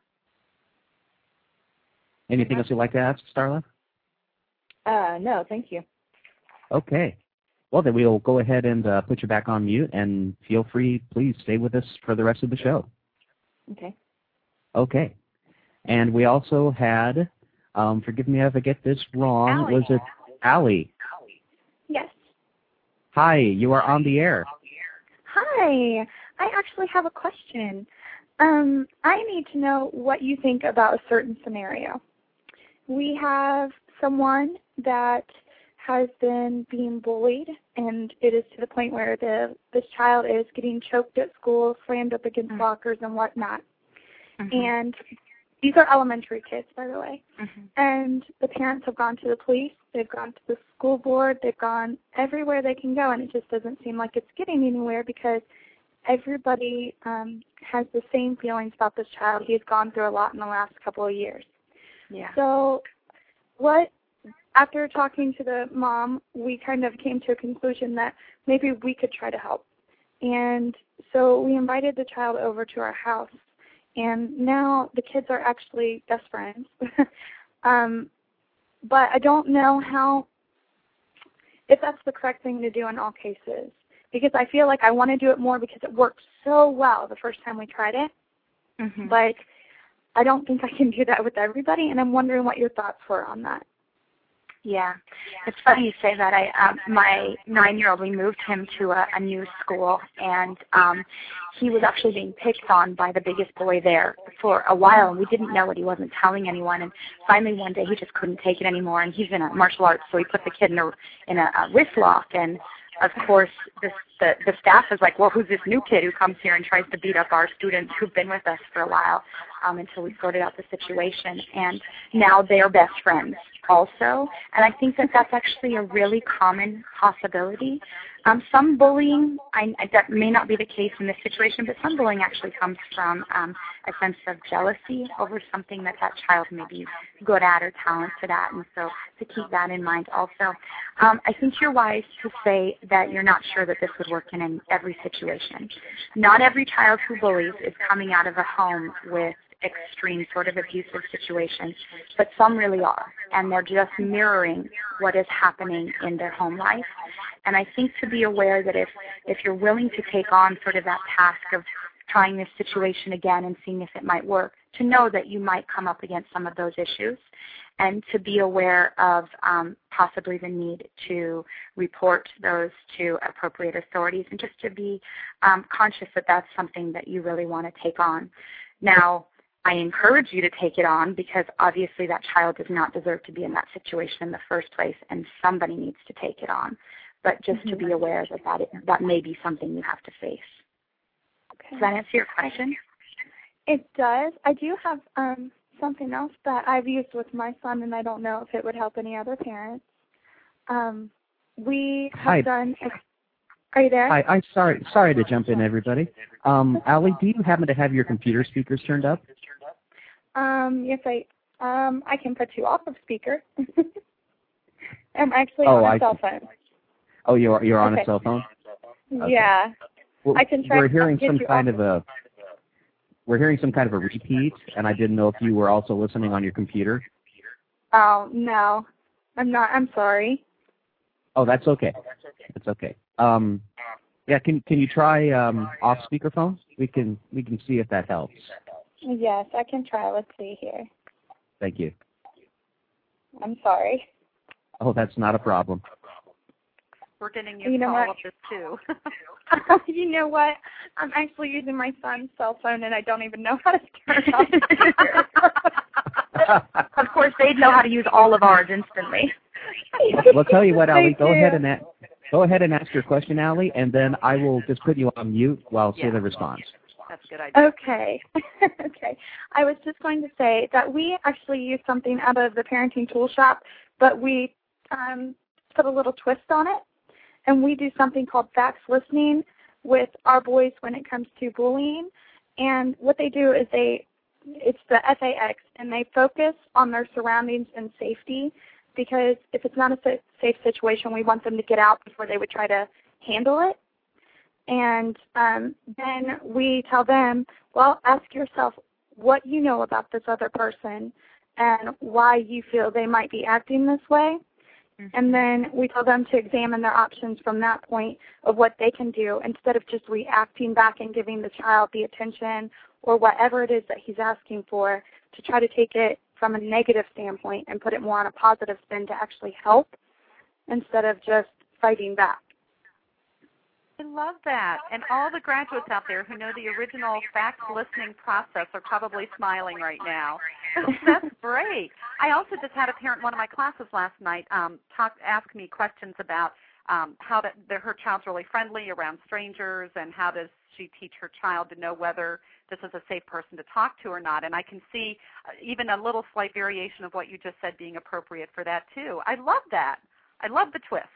Anything else you'd like to ask, Starla? No, thank you. Okay. Well, then we'll go ahead and put you back on mute, and feel free, please stay with us for the rest of the show. Okay. Okay. And we also had, forgive me if I get this wrong, Allie. was it Allie? Yes. Hi, you are on the air. Hi. I actually have a question. I need to know what you think about a certain scenario. We have someone that has been being bullied, and it is to the point where this child is getting choked at school, slammed up against lockers and whatnot. And these are elementary kids, by the way. And the parents have gone to the police, they've gone to the school board, they've gone everywhere they can go, and it just doesn't seem like it's getting anywhere, because everybody has the same feelings about this child. He's gone through a lot in the last couple of years. Yeah. So after talking to the mom, we kind of came to a conclusion that maybe we could try to help. And so we invited the child over to our house. And now the kids are actually best friends. But I don't know if that's the correct thing to do in all cases. Because I feel like I want to do it more because it worked so well the first time we tried it. But I don't think I can do that with everybody, and I'm wondering what your thoughts were on that. Yeah, it's funny you say that. My 9-year-old, we moved him to a new school, and he was actually being picked on by the biggest boy there for a while, and we didn't know it. He wasn't telling anyone, and finally one day he just couldn't take it anymore, and he's in a martial arts, so he put the kid in a wrist lock, and of course the staff is like, well, who's this new kid who comes here and tries to beat up our students who've been with us for a while, until we sorted out the situation. And now they are best friends also. And I think that that's actually a really common possibility. Some bullying, that may not be the case in this situation, but some bullying actually comes from a sense of jealousy over something that child may be good at or talented at, and so to keep that in mind also. I think you're wise to say that you're not sure that this would work in every situation. Not every child who bullies is coming out of a home with extreme sort of abusive situations, but some really are, and they're just mirroring what is happening in their home life. And I think to be aware that if you're willing to take on sort of that task of trying this situation again and seeing if it might work, to know that you might come up against some of those issues, and to be aware of possibly the need to report those to appropriate authorities, and just to be conscious that that's something that you really want to take on. Now, I encourage you to take it on, because obviously that child does not deserve to be in that situation in the first place, and somebody needs to take it on. But just to be aware that may be something you have to face. Okay. Does that answer your question? It does. I do have something else that I've used with my son, and I don't know if it would help any other parents. We have done Are you there? Hi, I'm sorry to jump in, everybody. Allie, do you happen to have your computer speakers turned up? Yes, I can put you off of speaker. I'm actually on a cell phone. Oh, you're on a cell phone? Okay. Yeah. Well, I can try. We're hearing some kind of a repeat, and I didn't know if you were also listening on your computer. Oh no, I'm not. I'm sorry. Oh, that's okay. It's okay. Yeah, can you try off speakerphone? We can see if that helps. Yes, I can try. Let's see here. Thank you. I'm sorry. Oh, that's not a problem. We're getting you all of this too. You know what? I'm actually using my son's cell phone, and I don't even know how to turn it off. Of course, they'd know how to use all of ours instantly. Well, tell you what, Allie, go ahead and ask your question, Allie, and then I will just put you on mute while Sheila responds. That's a good idea. Okay. Okay. I was just going to say that we actually use something out of the Parenting Tool Shop, but we put a little twist on it, and we do something called facts listening with our boys when it comes to bullying. And what they do is it's the FAX, and they focus on their surroundings and safety, because if it's not a safe situation, we want them to get out before they would try to handle it. And then we tell them, well, ask yourself what you know about this other person and why you feel they might be acting this way. Mm-hmm. And then we tell them to examine their options from that point of what they can do instead of just reacting back and giving the child the attention or whatever it is that he's asking for, to try to take it from a negative standpoint and put it more on a positive spin to actually help instead of just fighting back. I love that. And all the graduates out there who know the original fact listening process are probably smiling right now. That's great. I also just had a parent in one of my classes last night ask me questions about how her child's really friendly around strangers, and how does she teach her child to know whether this is a safe person to talk to or not. And I can see even a little slight variation of what you just said being appropriate for that too. I love that. I love the twist.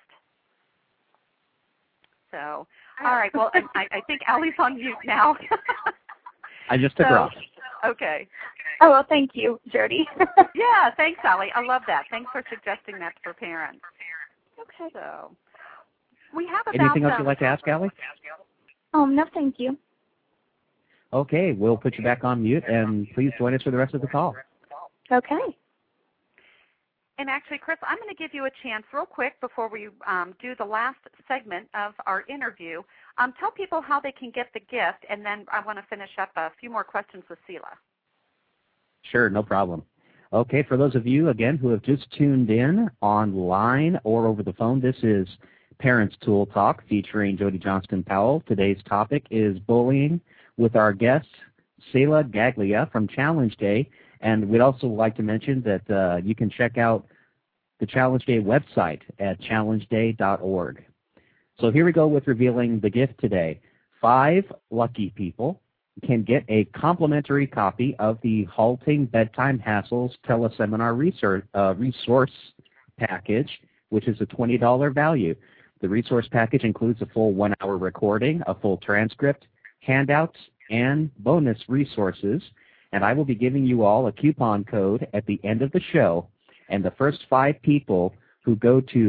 So, all right. Well, I think Allie's on mute now. I just took her off. Okay. Oh, well, thank you, Jody. Yeah, thanks, Allie. I love that. Thanks for suggesting that for parents. Okay. So, we have about... Anything else you'd like to ask, Allie? No, thank you. Okay, we'll put you back on mute, and please join us for the rest of the call. Okay. And actually, Chris, I'm going to give you a chance real quick before we do the last segment of our interview. Tell people how they can get the gift, and then I want to finish up a few more questions with Sela. Sure, no problem. Okay, for those of you, again, who have just tuned in online or over the phone, this is Parents Tool Talk featuring Jody Johnston Powell. Today's topic is bullying with our guest, Sela Gaglia from Challenge Day. And we'd also like to mention that you can check out the Challenge Day website at challengeday.org. So here we go with revealing the gift today. 5 lucky people can get a complimentary copy of the Halting Bedtime Hassles Teleseminar resource package, which is a $20 value. The resource package includes a full 1-hour recording, a full transcript, handouts, and bonus resources. And I will be giving you all a coupon code at the end of the show. And the first 5 people who go to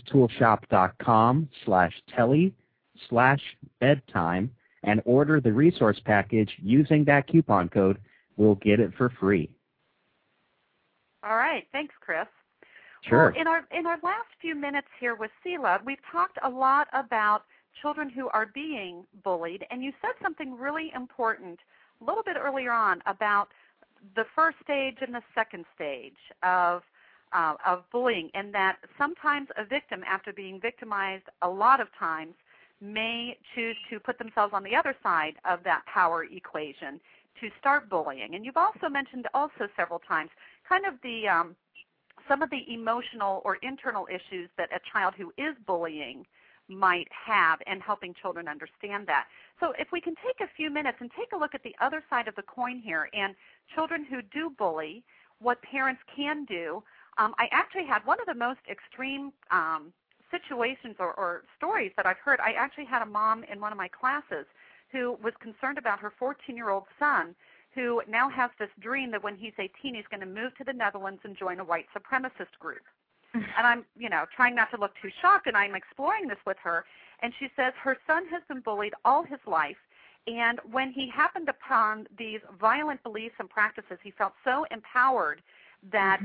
parentstoolshop.com/telly/bedtime and order the resource package using that coupon code will get it for free. All right. Thanks, Chris. Sure. Well, in our last few minutes here with Sela, we've talked a lot about children who are being bullied, and you said something really important a little bit earlier on about the first stage and the second stage of bullying, and that sometimes a victim, after being victimized a lot of times, may choose to put themselves on the other side of that power equation to start bullying. And you've also mentioned several times kind of the some of the emotional or internal issues that a child who is bullying might have, and helping children understand that. So if we can take a few minutes and take a look at the other side of the coin here, and children who do bully, what parents can do. I actually had one of the most extreme situations or stories that I've heard. I actually had a mom in one of my classes who was concerned about her 14-year-old son, who now has this dream that when he's 18, he's going to move to the Netherlands and join a white supremacist group. And I'm, trying not to look too shocked, and I'm exploring this with her. And she says her son has been bullied all his life, and when he happened upon these violent beliefs and practices, he felt so empowered that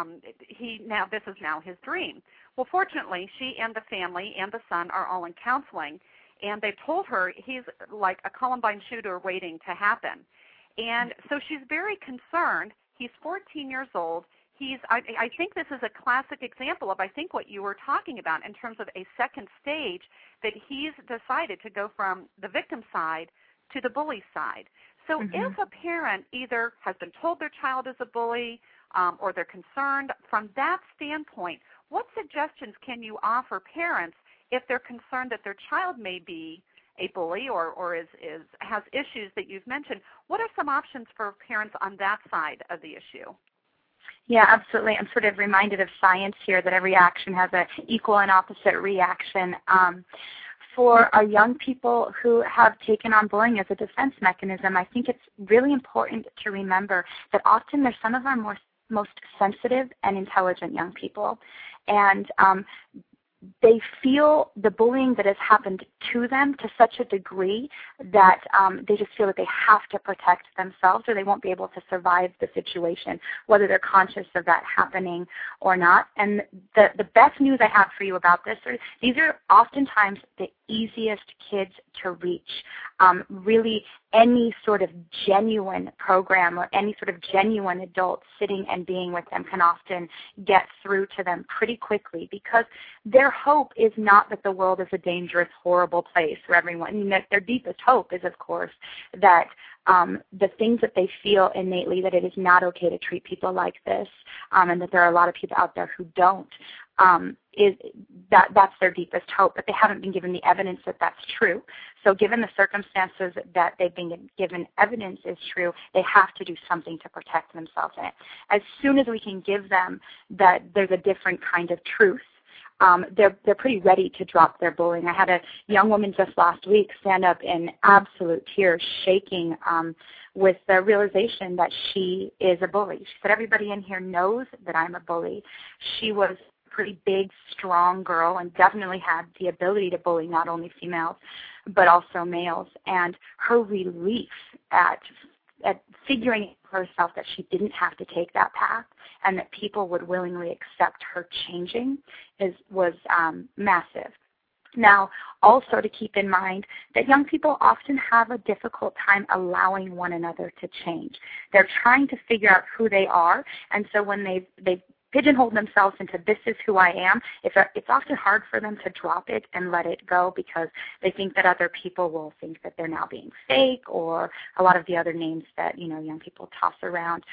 this is now his dream. Well, fortunately, she and the family and the son are all in counseling, and they've told her he's like a Columbine shooter waiting to happen. And so she's very concerned. He's 14 years old. I think this is a classic example of, I think, what you were talking about in terms of a second stage, that he's decided to go from the victim side to the bully side. So if a parent either has been told their child is a bully or they're concerned, from that standpoint, what suggestions can you offer parents if they're concerned that their child may be a bully or has issues that you've mentioned? What are some options for parents on that side of the issue? Yeah, absolutely. I'm sort of reminded of science here, that every action has an equal and opposite reaction. For our young people who have taken on bullying as a defense mechanism, I think it's really important to remember that often they're some of our most sensitive and intelligent young people. And they feel the bullying that has happened to them to such a degree that they just feel that they have to protect themselves or they won't be able to survive the situation, whether they're conscious of that happening or not. And the best news I have for you about this is these are oftentimes the easiest kids to reach. Really, any sort of genuine program or any sort of genuine adult sitting and being with them can often get through to them pretty quickly, because their hope is not that the world is a dangerous, horrible place for everyone. Their deepest hope is, of course, that the things that they feel innately, that it is not okay to treat people like this, and that there are a lot of people out there who don't, that's their deepest hope, but they haven't been given the evidence that that's true. So given the circumstances that they've been given evidence is true, they have to do something to protect themselves in it. As soon as we can give them that there's a different kind of truth, they're pretty ready to drop their bullying. I had a young woman just last week stand up in absolute tears, shaking with the realization that she is a bully. She said, everybody in here knows that I'm a bully. She was a pretty big, strong girl and definitely had the ability to bully not only females but also males. And her relief at figuring herself that she didn't have to take that path and that people would willingly accept her changing was massive. Now, also to keep in mind that young people often have a difficult time allowing one another to change. They're trying to figure out who they are, and so when they've pigeonhole themselves into this is who I am, it's often hard for them to drop it and let it go because they think that other people will think that they're now being fake, or a lot of the other names that young people toss around.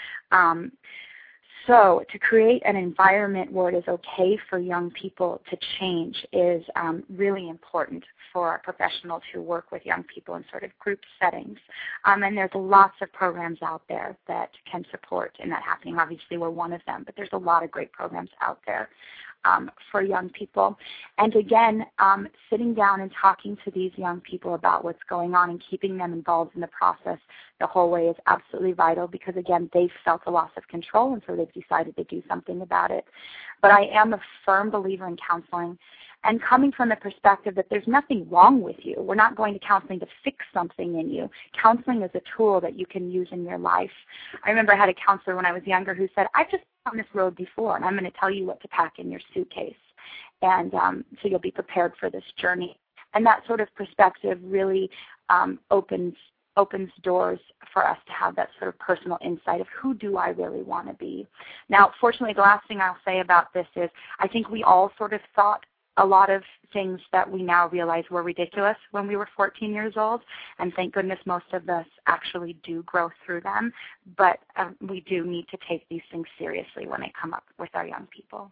So to create an environment where it is okay for young people to change is really important for our professionals who work with young people in sort of group settings. And there's lots of programs out there that can support in that happening. Obviously, we're one of them, but there's a lot of great programs out there for young people. And again, sitting down and talking to these young people about what's going on and keeping them involved in the process the whole way is absolutely vital, because again, they've felt a loss of control, and so they've decided to do something about it. But I am a firm believer in counseling, and coming from the perspective that there's nothing wrong with you. We're not going to counseling to fix something in you. Counseling is a tool that you can use in your life. I remember I had a counselor when I was younger who said, I've just been on this road before, and I'm going to tell you what to pack in your suitcase. And so you'll be prepared for this journey. And that sort of perspective really opens doors for us to have that sort of personal insight of who do I really want to be. Now, fortunately, the last thing I'll say about this is I think we all sort of thought a lot of things that we now realize were ridiculous when we were 14 years old, and thank goodness most of us actually do grow through them, but we do need to take these things seriously when they come up with our young people.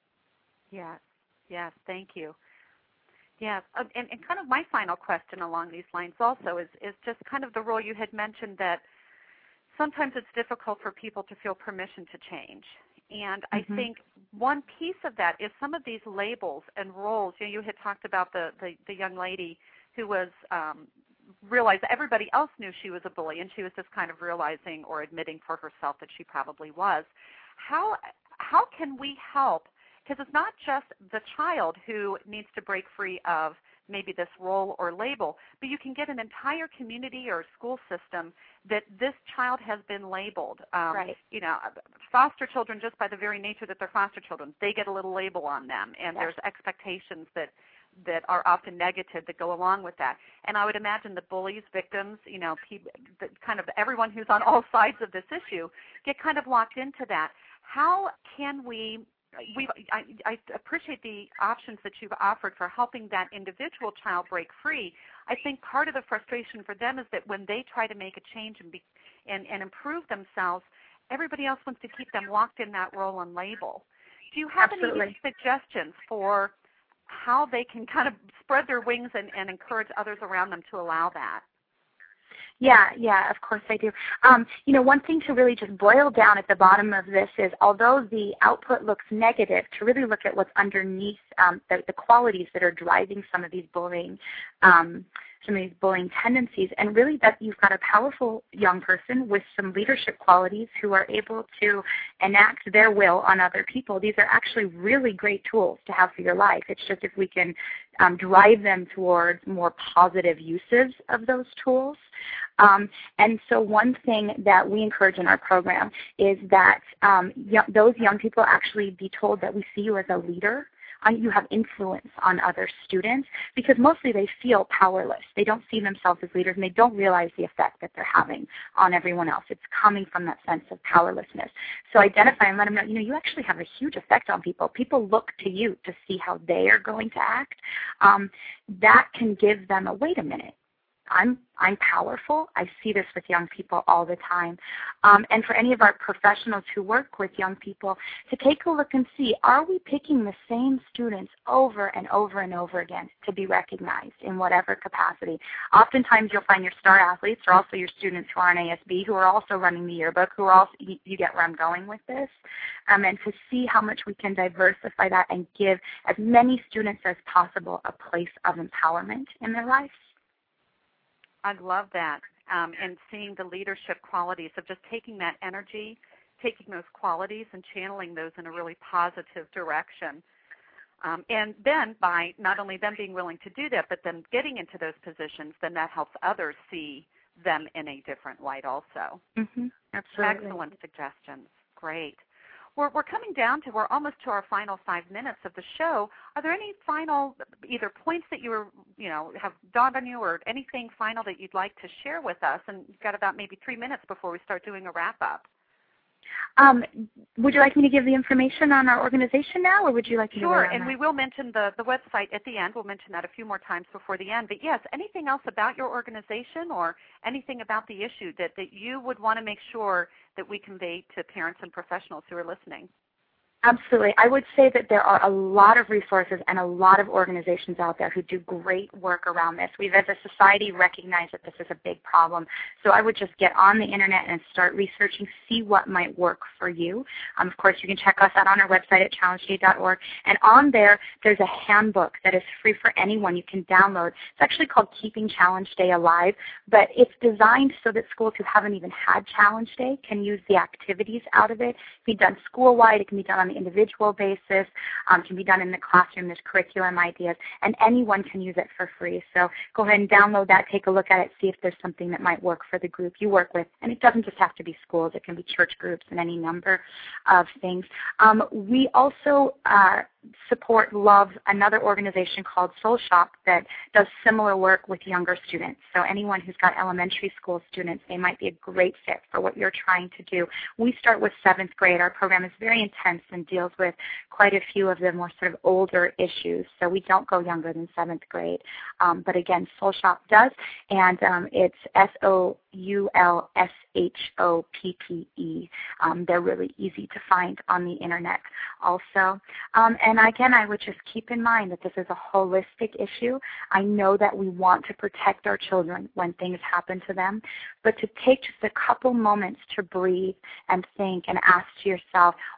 Yes, thank you. Yes, and kind of my final question along these lines also is just kind of the role you had mentioned, that sometimes it's difficult for people to feel permission to change. And I think one piece of that is some of these labels and roles. You had talked about the young lady who was realized that everybody else knew she was a bully, and she was just kind of realizing or admitting for herself that she probably was. How can we help? Because it's not just the child who needs to break free of maybe this role or label, but you can get an entire community or school system that this child has been labeled. Right. Foster children, just by the very nature that they're foster children, they get a little label on them, and there's expectations that are often negative that go along with that. And I would imagine the bullies, victims, kind of everyone who's on all sides of this issue get kind of locked into that. How can I appreciate the options that you've offered for helping that individual child break free. I think part of the frustration for them is that when they try to make a change and improve themselves, everybody else wants to keep them locked in that role and label. Do you have any suggestions for how they can kind of spread their wings and encourage others around them to allow that? Yeah, of course I do. One thing to really just boil down at the bottom of this is, although the output looks negative, to really look at what's underneath the qualities that are driving some of these bullying tendencies, and really that you've got a powerful young person with some leadership qualities who are able to enact their will on other people. These are actually really great tools to have for your life. It's just if we can drive them towards more positive uses of those tools. And so one thing that we encourage in our program is that those young people actually be told that we see you as a leader. You have influence on other students, because mostly they feel powerless. They don't see themselves as leaders, and they don't realize the effect that they're having on everyone else. It's coming from that sense of powerlessness. So identify and let them know, you actually have a huge effect on people. People look to you to see how they are going to act. That can give them a, wait a minute, I'm powerful. I see this with young people all the time. And for any of our professionals who work with young people, to take a look and see, are we picking the same students over and over and over again to be recognized in whatever capacity? Oftentimes you'll find your star athletes are also your students who are on ASB, who are also running the yearbook, who are also, you get where I'm going with this, and to see how much we can diversify that and give as many students as possible a place of empowerment in their lives. I love that, and seeing the leadership qualities of just taking that energy, taking those qualities and channeling those in a really positive direction. And then by not only them being willing to do that, but then getting into those positions, then that helps others see them in a different light also. Mm-hmm. Absolutely. Excellent suggestions. Great. We're coming down to, we're almost to our final 5 minutes of the show. Are there any final either points that have dawned on you, or anything final that you'd like to share with us? And you've got about maybe 3 minutes before we start doing a wrap-up. Would you like me to give the information on our organization now, or would you like to? Sure, and we will mention the website at the end. We'll mention that a few more times before the end. But yes, anything else about your organization or anything about the issue that you would want to make sure that we convey to parents and professionals who are listening? Absolutely. I would say that there are a lot of resources and a lot of organizations out there who do great work around this. We've, as a society, recognized that this is a big problem. So I would just get on the Internet and start researching, see what might work for you. Of course, you can check us out on our website at challengeday.org. And on there, there's a handbook that is free for anyone you can download. It's actually called Keeping Challenge Day Alive, but it's designed so that schools who haven't even had Challenge Day can use the activities out of it. It can be done school-wide. It can be done on the individual basis, can be done in the classroom. There's curriculum ideas, and anyone can use it for free. So go ahead and download that, take a look at it, see if there's something that might work for the group you work with. And it doesn't just have to be schools. It can be church groups and any number of things. We also love another organization called Soul Shop that does similar work with younger students. So anyone who's got elementary school students, they might be a great fit for what you're trying to do. We start with 7th grade. Our program is very intense and deals with quite a few of the more sort of older issues. So we don't go younger than 7th grade. But again, Soul Shop does, and it's SOULSHOPPE. They're really easy to find on the Internet also. And again, I would just keep in mind that this is a holistic issue. I know that we want to protect our children when things happen to them, but to take just a couple moments to breathe and think and ask to yourself,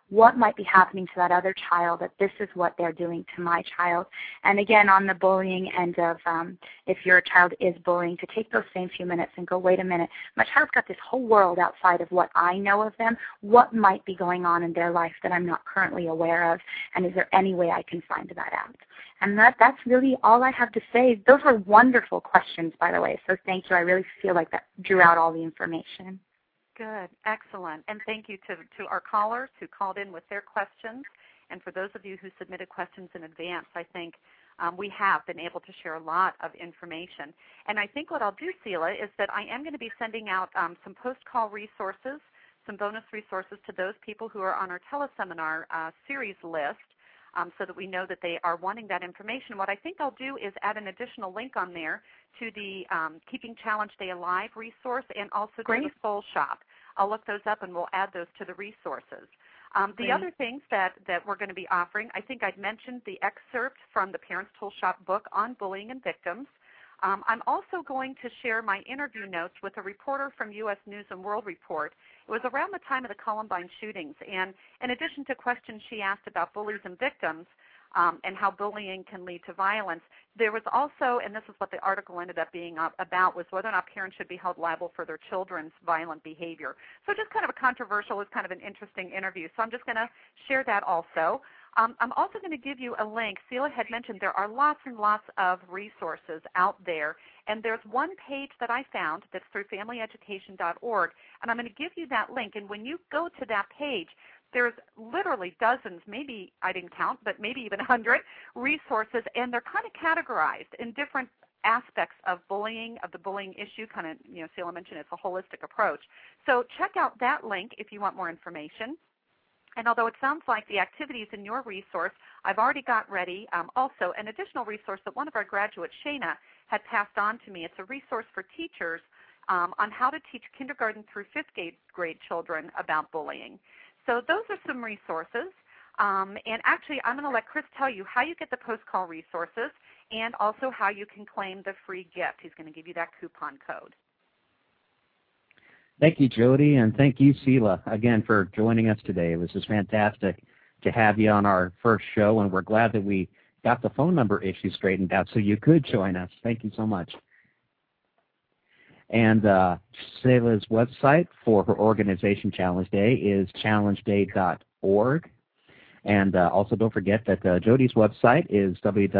what might be happening to that other child, that this is what they're doing to my child. And again, on the bullying end of if your child is bullying, to take those same few minutes and go, wait a minute, my child's got this whole world outside of what I know of them. What might be going on in their life that I'm not currently aware of, and is there any way I can find that out? And that's really all I have to say. Those were wonderful questions, by the way, so thank you. I really feel like that drew out all the information. Good. Excellent. And thank you to our callers who called in with their questions. And for those of you who submitted questions in advance, I think we have been able to share a lot of information. And I think what I'll do, Sela, is that I am going to be sending out some post-call resources, some bonus resources to those people who are on our teleseminar series list, so that we know that they are wanting that information. What I think I'll do is add an additional link on there to the Keeping Challenge Day Alive resource and also to the Soul Shop. I'll look those up and we'll add those to the resources. The other things that we're going to be offering, I think I'd mentioned the excerpt from the Parents Tool Shop book on bullying and victims. I'm also going to share my interview notes with a reporter from U.S. News and World Report. It was around the time of the Columbine shootings, and in addition to questions she asked about bullies and victims and how bullying can lead to violence, there was also, and this is what the article ended up being about, was whether or not parents should be held liable for their children's violent behavior. So just kind of a controversial, it's kind of an interesting interview. So I'm just going to share that also. I'm also going to give you a link. Sela had mentioned there are lots and lots of resources out there, and there's one page that I found that's through familyeducation.org, and I'm going to give you that link. And when you go to that page, there's literally dozens, maybe I didn't count, but maybe even 100 resources, and they're kind of categorized in different aspects of bullying, of the bullying issue. Kind of, Sela mentioned it's a holistic approach. So check out that link if you want more information. And although it sounds like the activities in your resource, I've already got ready also an additional resource that one of our graduates, Shana, had passed on to me. It's a resource for teachers on how to teach kindergarten through fifth grade children about bullying. So those are some resources. And actually, I'm going to let Chris tell you how you get the post-call resources and also how you can claim the free gift. He's going to give you that coupon code. Thank you, Jody, and thank you, Sela, again, for joining us today. It was just fantastic to have you on our first show, and we're glad that we got the phone number issue straightened out so you could join us. Thank you so much. And Sela's website for her organization Challenge Day is challengeday.org. And also don't forget that Jody's website is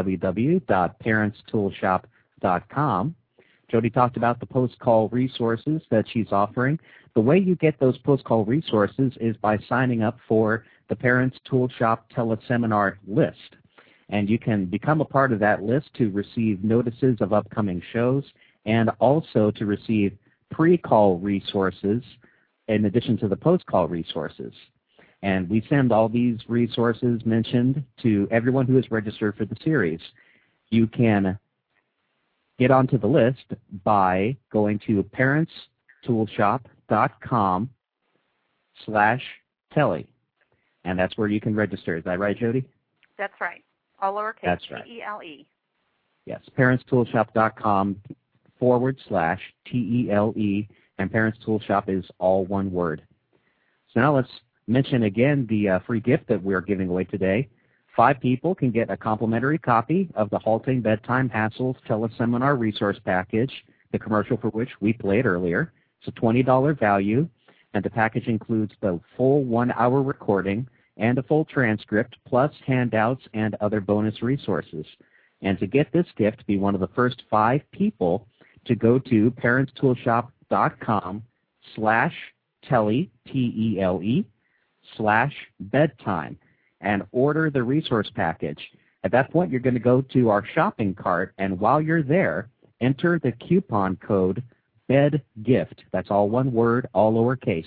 www.parentstoolshop.com. Jody talked about the post-call resources that she's offering. The way you get those post-call resources is by signing up for the Parents Tool Shop teleseminar list. And you can become a part of that list to receive notices of upcoming shows and also to receive pre-call resources in addition to the post-call resources. And we send all these resources mentioned to everyone who is registered for the series. You can get onto the list by going to parentstoolshop.com/telly. And that's where you can register. Is that right, Jody? That's right. All lowercase. That's right. T-E-L-E. Yes, parentstoolshop.com/TELE, and Parents Tool Shop is all one word. So now let's mention again the free gift that we're giving away today. 5 people can get a complimentary copy of the Halting Bedtime Hassles Teleseminar Resource Package, the commercial for which we played earlier. It's a $20 value, and the package includes the full 1-hour recording and a full transcript, plus handouts and other bonus resources. And to get this gift, be one of the first 5 people to go to parentstoolshop.com/telly, TELE/bedtime. And order the resource package. At that point, you're going to go to our shopping cart, and while you're there, enter the coupon code BEDGIFT. That's all one word, all lowercase,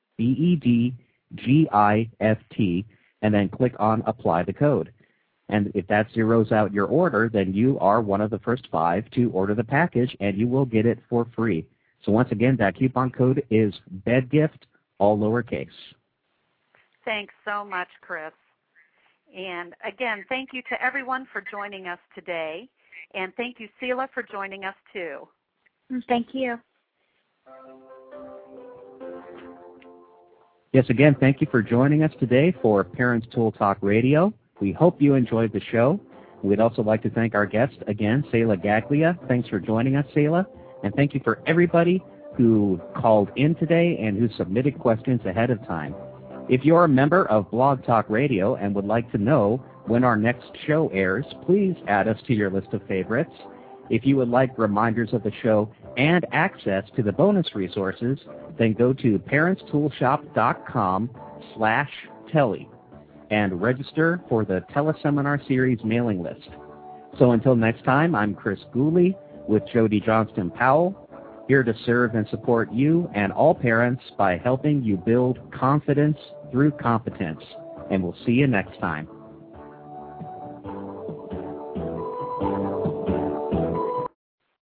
BEDGIFT, and then click on Apply the Code. And if that zeroes out your order, then you are one of the first 5 to order the package, and you will get it for free. So once again, that coupon code is BEDGIFT, all lowercase. Thanks so much, Chris. And again, thank you to everyone for joining us today. And thank you, Sela, for joining us too. Thank you. Yes, again, thank you for joining us today for Parents Tool Talk Radio. We hope you enjoyed the show. We'd also like to thank our guest again, Selah Gaglia. Thanks for joining us, Selah. And thank you for everybody who called in today and who submitted questions ahead of time. If you're a member of Blog Talk Radio and would like to know when our next show airs, please add us to your list of favorites. If you would like reminders of the show and access to the bonus resources, then go to parentstoolshop.com/telly and register for the Teleseminar Series mailing list. So until next time, I'm Chris Gooley with Jody Johnston Powell, here to serve and support you and all parents by helping you build confidence through competence. And we'll see you next time.